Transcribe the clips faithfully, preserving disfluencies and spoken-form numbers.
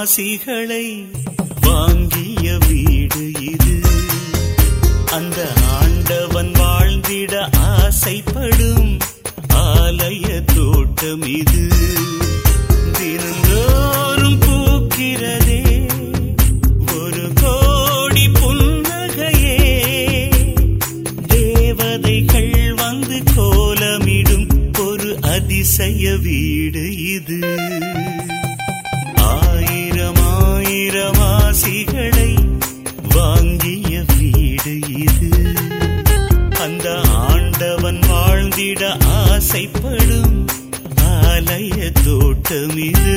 ஆசிகளை வாங்கிய வீடு இது. அந்த ஆண்டவன் வாழ்ந்திட ஆசைப்படும் ஆலய தோட்டம் இது. தினந்தோறும் பூக்கிறதே ஒரு கோடி புன்னகையே. தேவதைகள் வந்து கோலமிடும் ஒரு அதிசய வீடு இது. ஆயிரம் ஆயிரம் ஆசிகளை வாங்கிய வீடு இது. அந்த ஆண்டவன் வாழ்ந்திட ஆசைப்படும் ஆலய தோட்டம் இது.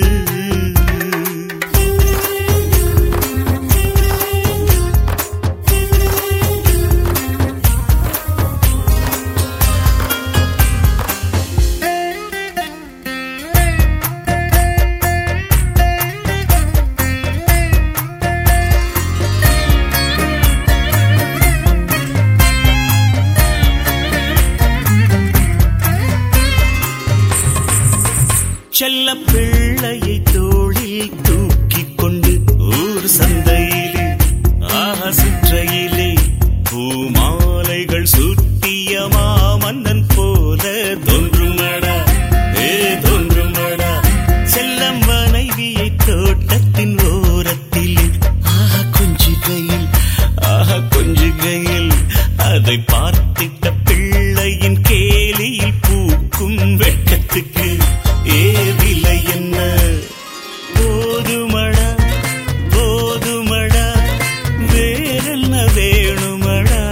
செல்ல பிள்ளையை தோளில் தூக்கிக் கொண்டு ஊர் சந்தையிலே ஆஹா சுற்றையிலே பூமாலைகள் சுட்டிய மாமன்னன் போல தோன்றுமடா ஏ தோன்றுமடா. செல்லம் மனைவியை தோட்டத்தின் ஓரத்தில் ஆஹா கொஞ்சுகையில் ஆஹா கொஞ்சுகையில் அதை பார்த்திட்ட பிள்ளையின் கேலியில் பூக்கும் வெட்கத்துக்கு ஏவிலை என்ன. போதுமடா போதுமடா வேறென்ன வேணுமடா.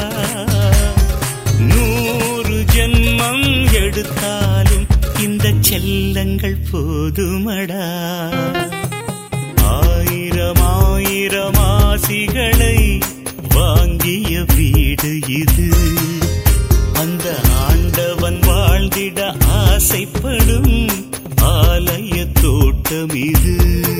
நூறு ஜென்மம் எடுத்தாலும் இந்த செல்லங்கள் போதுமடா. ஆயிரம் ஆயிரம் ஆசிகளை வாங்கிய வீடு இது. அந்த ஆண்டவன் வாழ்ந்திட ஆசைப்படும் ஆலய தோட்டம் இது.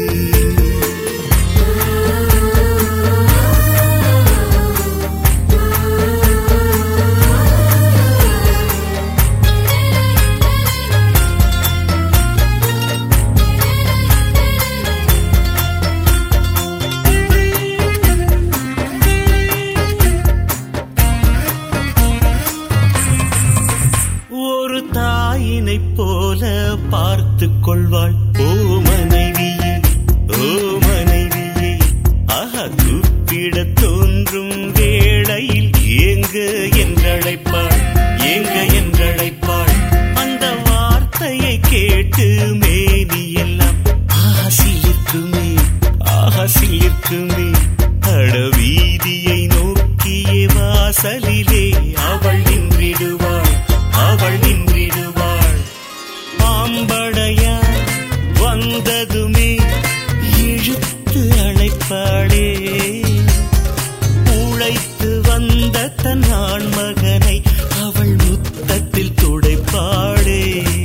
ஒரு தாயினை போல பார்த்து கொள்வாள் ஓ மனைவியே ஓ மனைவியே. ஆஹா கூப்பிட தோன்றும் வேளையில் ஏங்க என்றழைப்பாள் ஏங்க என்றழைப்பாள். அந்த வார்த்தையை கேட்டு மேனி எல்லாம் ஆஹா சிலிர்க்குமே ஆஹா சிலிர்க்குமே. அடவீதியை நோக்கிய வாசலிலே அவள் நின்றிடுவாள் அவள் நின்றிடுவாள். பாம்படையா வந்ததுமே இழுத்து அழைப்பாளே. உழைத்து வந்த தன் ஆண் மகனை அவள் முத்தத்தில் துடைப்பாளே.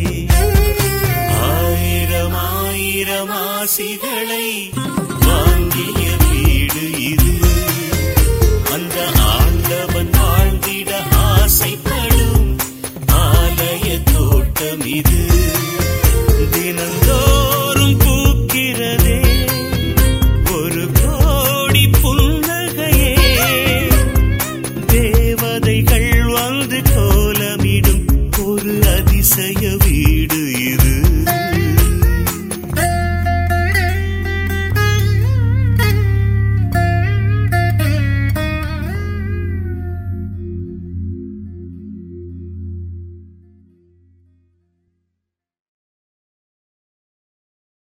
ஆயிரம் ஆயிரம் ஆசிகளை வாங்கிய வீடு இது. அந்த ஆண்டவன் வாழ்ந்திட ஆசைப்படும் ஆலய தோட்டம் இது. தினந்தோறும் பூக்கிறதே ஒரு கோடி புன்னகையே. தேவதைகள் வந்து கோலமிடும் ஒரு அதிசய வீடு இது.